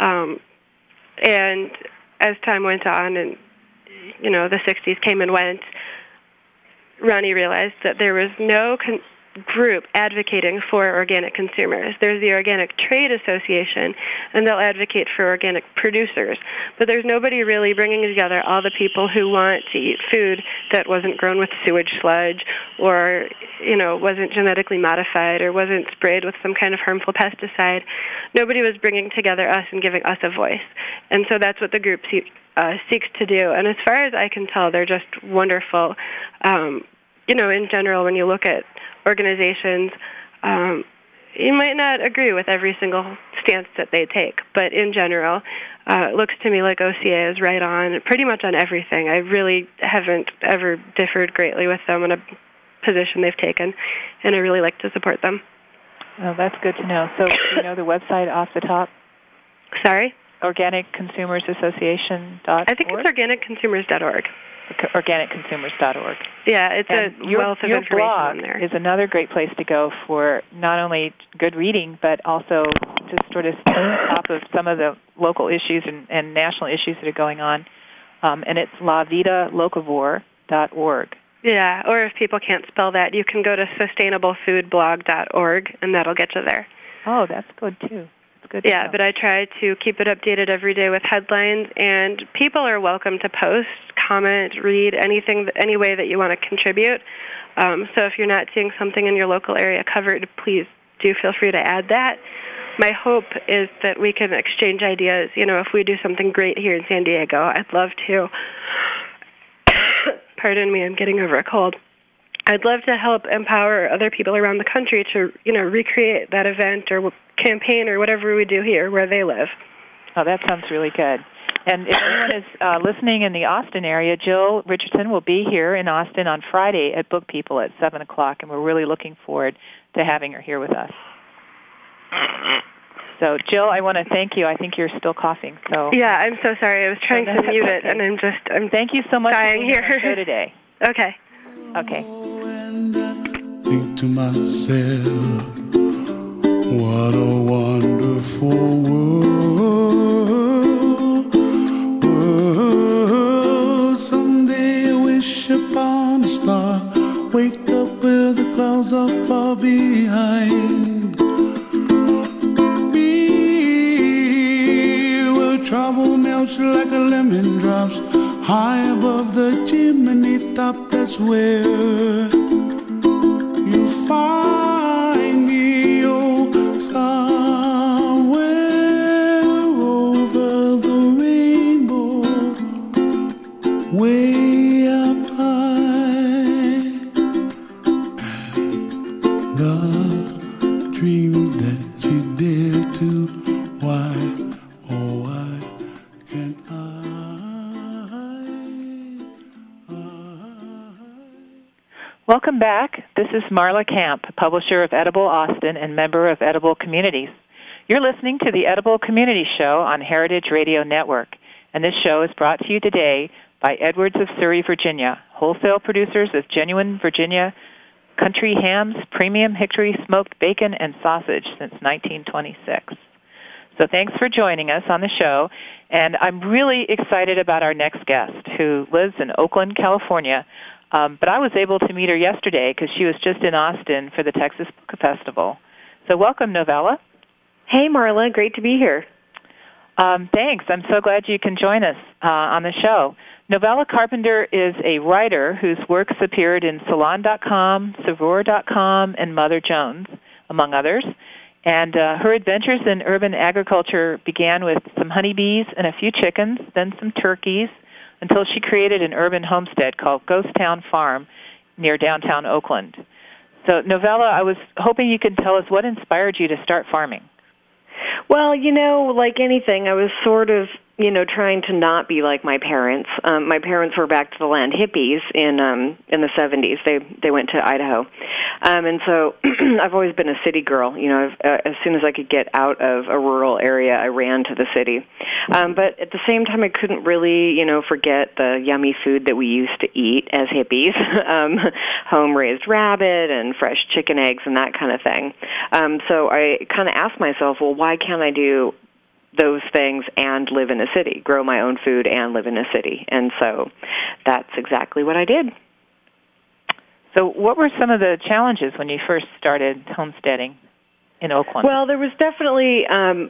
And as time went on and, the 60s came and went, Ronnie realized that there was no group advocating for organic consumers. There's the Organic Trade Association, and they'll advocate for organic producers. But there's nobody really bringing together all the people who want to eat food that wasn't grown with sewage sludge or, wasn't genetically modified or wasn't sprayed with some kind of harmful pesticide. Nobody was bringing together us and giving us a voice. And so that's what the group seeks to do. And as far as I can tell, they're just wonderful. In general, when you look at organizations, you might not agree with every single stance that they take, but in general, it looks to me like OCA is right on pretty much on everything. I really haven't ever differed greatly with them in a position they've taken, and I really like to support them. Oh, that's good to know. So do you know the website off the top? Sorry? OrganicConsumersAssociation.org? I think it's OrganicConsumers.org. OrganicConsumers.org. Yeah, it's a wealth of information on there. Your blog is another great place to go for not only good reading, but also to sort of stay on top of some of the local issues and national issues that are going on. And it's lavidalocavore.org. Yeah, or if people can't spell that, you can go to sustainablefoodblog.org, and that'll get you there. Oh, that's good, too. Good yeah, but I try to keep it updated every day with headlines, and people are welcome to post, comment, read, any way that you want to contribute. So if you're not seeing something in your local area covered, please do feel free to add that. My hope is that we can exchange ideas. If we do something great here in San Diego, I'd love to. Pardon me, I'm getting over a cold. I'd love to help empower other people around the country to, recreate that event or campaign or whatever we do here where they live. Oh, that sounds really good. And if anyone is listening in the Austin area, Jill Richardson will be here in Austin on Friday at Book People at 7 o'clock, and we're really looking forward to having her here with us. So, Jill, I want to thank you. I think you're still coughing. So yeah, I'm so sorry. I was trying to mute it, and I'm thank you so much for being here on the show today. Okay. Okay. And I think to myself, what a wonderful world. Someday I wish upon a star, wake up where the clouds are far behind. Trouble melts like a lemon drops high above the chimney top. That's where you find me, oh, somewhere over the rainbow, way up high. And the dreams that you dare to, why? Welcome back. This is Marla Camp, publisher of Edible Austin and member of Edible Communities. You're listening to the Edible Community Show on Heritage Radio Network, and this show is brought to you today by Edwards of Surrey, Virginia, wholesale producers of genuine Virginia country hams, premium hickory smoked bacon, and sausage since 1926. So thanks for joining us on the show, and I'm really excited about our next guest, who lives in Oakland, California. But I was able to meet her yesterday because she was just in Austin for the Texas Book Festival. So welcome, Novella. Hey, Marla. Great to be here. Thanks. I'm so glad you can join us on the show. Novella Carpenter is a writer whose works appeared in Salon.com, Saveur.com, and Mother Jones, among others. And her adventures in urban agriculture began with some honeybees and a few chickens, then some turkeys, until she created an urban homestead called Ghost Town Farm near downtown Oakland. So, Novella, I was hoping you could tell us what inspired you to start farming. Well, like anything, I was sort of trying to not be like my parents. My parents were back to the land hippies in the 70s. They went to Idaho. And so I've always been a city girl. As soon as I could get out of a rural area, I ran to the city. But at the same time, I couldn't really, forget the yummy food that we used to eat as hippies, home-raised rabbit and fresh chicken eggs and that kind of thing. So I kind of asked myself, well, why can't I do those things and live in a city, grow my own food and live in a city? And so that's exactly what I did. So what were some of the challenges when you first started homesteading in Oakland? Well, there was definitely,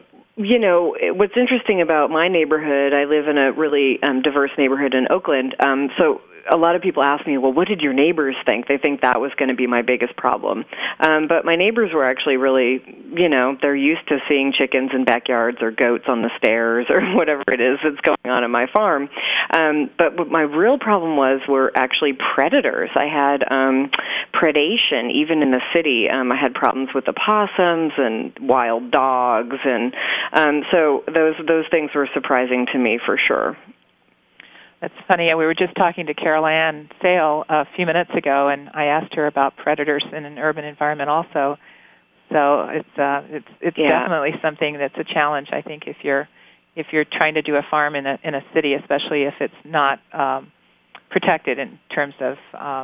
what's interesting about my neighborhood, I live in a really diverse neighborhood in Oakland, so a lot of people ask me, well, what did your neighbors think? They think that was going to be my biggest problem. But my neighbors were actually really, they're used to seeing chickens in backyards or goats on the stairs or whatever it is that's going on my farm. But what my real problem were actually predators. I had predation even in the city. I had problems with opossums and wild dogs. And so those things were surprising to me for sure. That's funny. We were just talking to Carol Ann Sale a few minutes ago, and I asked her about predators in an urban environment also. So it's definitely something that's a challenge. I think if you're trying to do a farm in a city, especially if it's not protected in terms of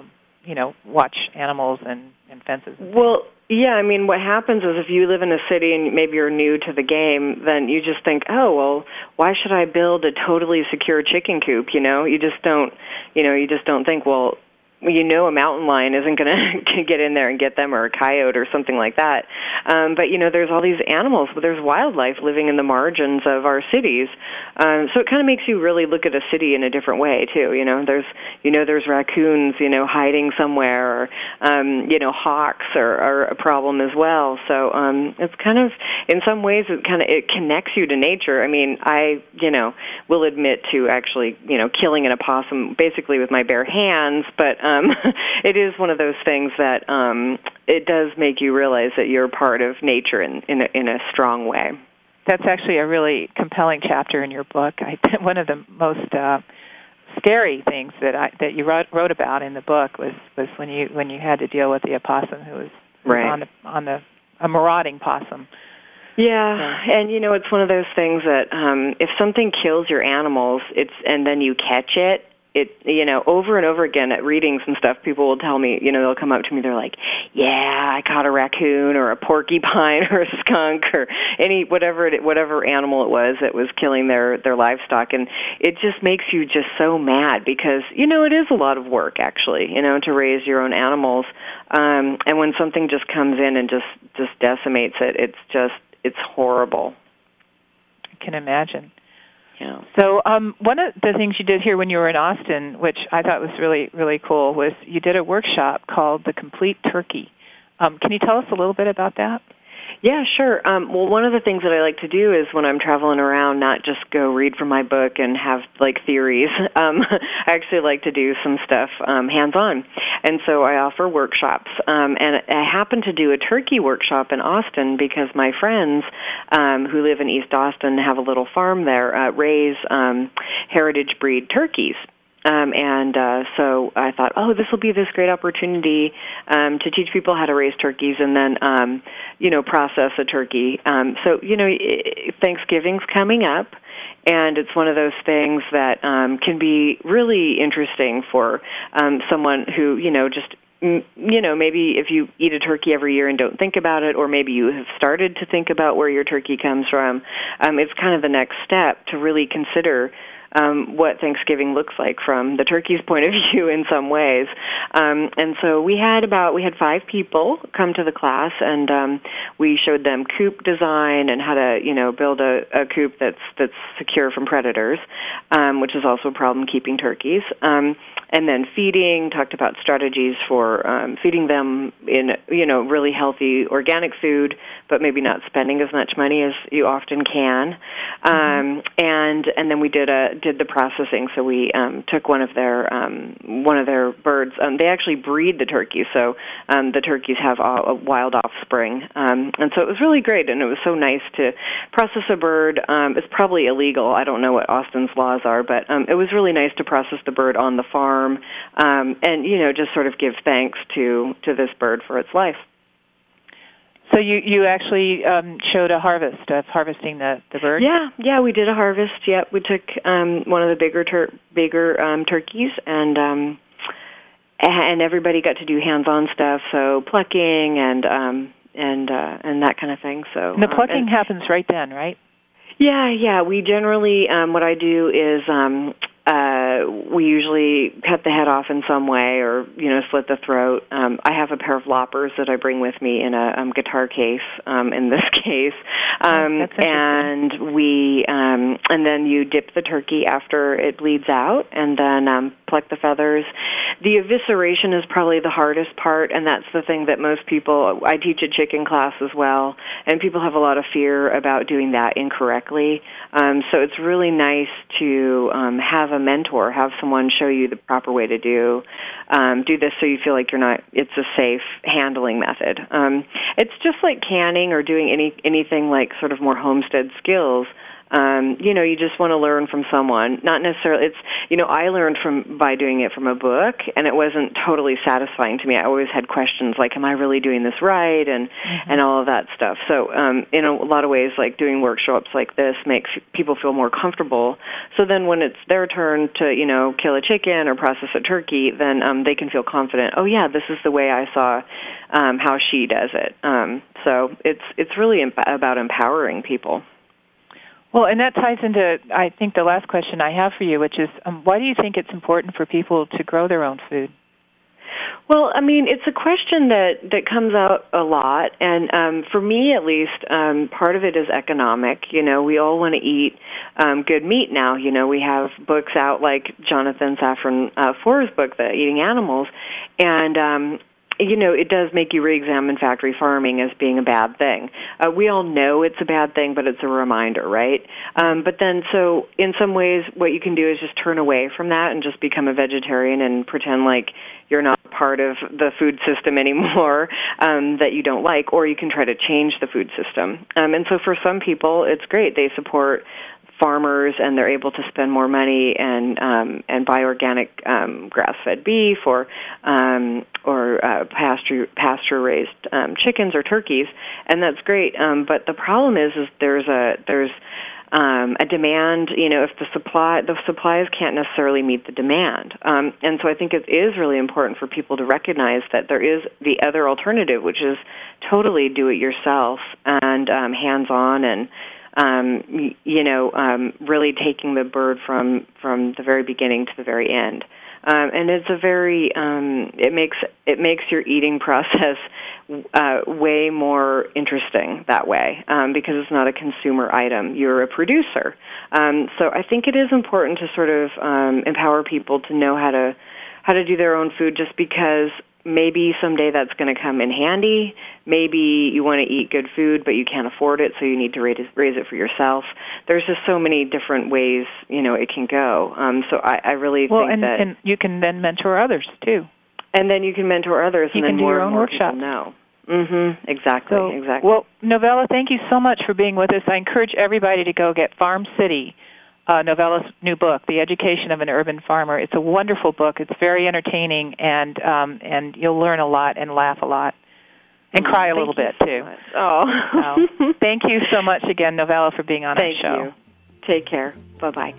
watch animals and fences. Well, yeah, I mean, what happens is if you live in a city and maybe you're new to the game, then you just think, oh, well, why should I build a totally secure chicken coop? You just don't think, well, a mountain lion isn't going to get in there and get them, or a coyote or something like that. But, there's all these animals, but there's wildlife living in the margins of our cities. So it kind of makes you really look at a city in a different way, too. There's raccoons, hiding somewhere, or, hawks are a problem as well. So it's kind of, in some ways, it connects you to nature. I mean, I, will admit to actually, killing an opossum basically with my bare hands, but it is one of those things that it does make you realize that you're part of nature in a strong way. That's actually a really compelling chapter in your book. One of the most scary things that you wrote about in the book was when you had to deal with the opossum who was right on a marauding possum. Yeah, and it's one of those things that if something kills your animals, and then you catch it, over and over again at readings and stuff, people will tell me, they'll come up to me, they're like, yeah, I caught a raccoon or a porcupine or a skunk or whatever animal it was that was killing their livestock. And it just makes you just so mad because, it is a lot of work, actually, to raise your own animals. And when something just comes in and just decimates it, it's horrible. I can imagine. Yeah. So one of the things you did here when you were in Austin, which I thought was really, really cool, was you did a workshop called The Complete Turkey. Can you tell us a little bit about that? Yeah, sure. Well, one of the things that I like to do is when I'm traveling around, not just go read from my book and have, theories. I actually like to do some stuff hands-on. And so I offer workshops. And I happened to do a turkey workshop in Austin because my friends who live in East Austin have a little farm there, raise heritage breed turkeys. So I thought, this will be this great opportunity to teach people how to raise turkeys and then, process a turkey. Thanksgiving's coming up, and it's one of those things that can be really interesting for someone who, maybe if you eat a turkey every year and don't think about it, or maybe you have started to think about where your turkey comes from, it's kind of the next step to really consider what Thanksgiving looks like from the turkey's point of view in some ways. And so we had 5 people come to the class, and we showed them coop design and how to, build a coop that's secure from predators, which is also a problem keeping turkeys. And then feeding, talked about strategies for feeding them in, really healthy organic food, but maybe not spending as much money as you often can. And then we did the processing. So we took one of their birds. They actually breed the turkeys, so the turkeys have a wild offspring, and so it was really great. And it was so nice to process a bird. It's probably illegal. I don't know what Austin's laws are, but it was really nice to process the bird on the farm, and just sort of give thanks to this bird for its life. So you actually showed a harvest of harvesting the bird? Yeah, we did a harvest. Yep, we took one of the bigger turkeys, and everybody got to do hands-on stuff, so plucking and that kind of thing. So and the plucking happens right then, right? Yeah. We generally what I do is we usually cut the head off in some way, or slit the throat. I have a pair of loppers that I bring with me in a guitar case. In this case, and we and then you dip the turkey after it bleeds out, and then pluck the feathers. The evisceration is probably the hardest part, and that's the thing that most people. I teach a chicken class as well, and people have a lot of fear about doing that incorrectly. So it's really nice to have a mentor, have someone show you the proper way to do this, so you feel like it's a safe handling method. It's just like canning or doing anything like sort of more homestead skills. You just want to learn from someone. Not necessarily. I learned by doing it from a book, and it wasn't totally satisfying to me. I always had questions like, "Am I really doing this right?" and all of that stuff. So, in a lot of ways, like doing workshops like this makes people feel more comfortable. So then, when it's their turn to kill a chicken or process a turkey, then they can feel confident. Oh yeah, this is the way I saw how she does it. So it's really about empowering people. Well, and that ties into, I think, the last question I have for you, which is, why do you think it's important for people to grow their own food? Well, I mean, it's a question that comes out a lot, and for me at least, part of it is economic. We all want to eat good meat now. We have books out like Jonathan Safran Foer's book, The Eating Animals, and it does make you re-examine factory farming as being a bad thing. We all know it's a bad thing, but it's a reminder, right? But then, so in some ways, what you can do is just turn away from that and just become a vegetarian and pretend like you're not part of the food system anymore that you don't like, or you can try to change the food system. And so for some people, it's great. They support farmers, and they're able to spend more money and buy organic grass-fed beef or pasture-raised chickens or turkeys, and that's great. But the problem is there's a demand. If the supplies can't necessarily meet the demand, and so I think it is really important for people to recognize that there is the other alternative, which is totally do-it-yourself and hands-on and really taking the bird from the very beginning to the very end. And it's a very it makes your eating process way more interesting that way because it's not a consumer item. You're a producer. So I think it is important to sort of empower people to know how to do their own food, just because maybe someday that's going to come in handy. Maybe you want to eat good food, but you can't afford it, so you need to raise it for yourself. There's just so many different ways, it can go. So I really think that... and you can then mentor others, too. And then you can mentor others, you and then can do your own more workshop. people know. Mm-hmm. Exactly. Well, Novella, thank you so much for being with us. I encourage everybody to go get Farm City, Novella's new book, The Education of an Urban Farmer. It's a wonderful book. It's very entertaining, and you'll learn a lot and laugh a lot and cry a little bit, too. Oh. So, thank you so much again, Novella, for being on our show. Thank you. Take care. Bye-bye.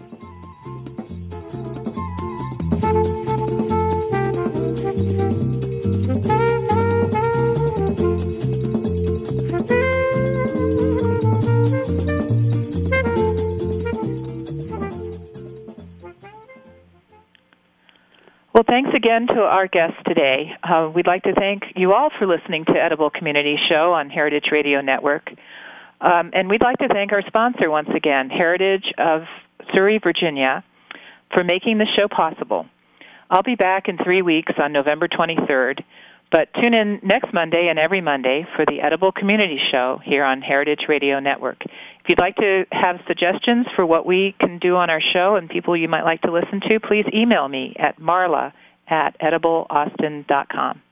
Well, thanks again to our guests today. We'd like to thank you all for listening to Edible Community Show on Heritage Radio Network. And we'd like to thank our sponsor once again, Heritage of Surrey, Virginia, for making the show possible. I'll be back in 3 weeks on November 23rd, but tune in next Monday and every Monday for the Edible Community Show here on Heritage Radio Network. If you'd like to have suggestions for what we can do on our show and people you might like to listen to, please email me at marla@edibleaustin.com.